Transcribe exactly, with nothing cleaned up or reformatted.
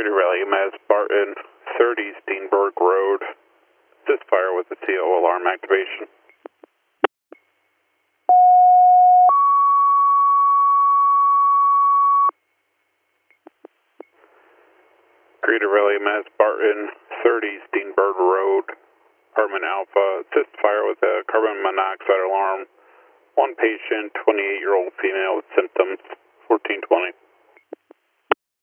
Greater Valley E M S, Barton, thirty Steenberg Road. Assist fire with the C O alarm activation. Greater Valley E M S, Barton, thirty Steenberg Road. Apartment Alpha, assist fire with a carbon monoxide alarm. One patient, twenty-eight-year-old female with symptoms, fourteen twenty.